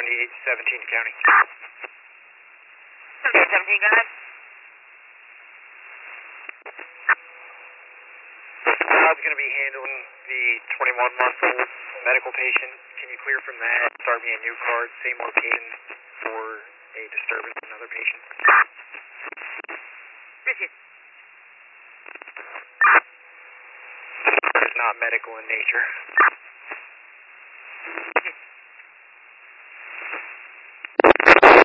17 County. 17, go ahead. Todd's going to be handling the 21-month-old medical patient. Can you clear from that? Start me a new card, same location for a disturbance in another patient. Richard. It's not medical in nature.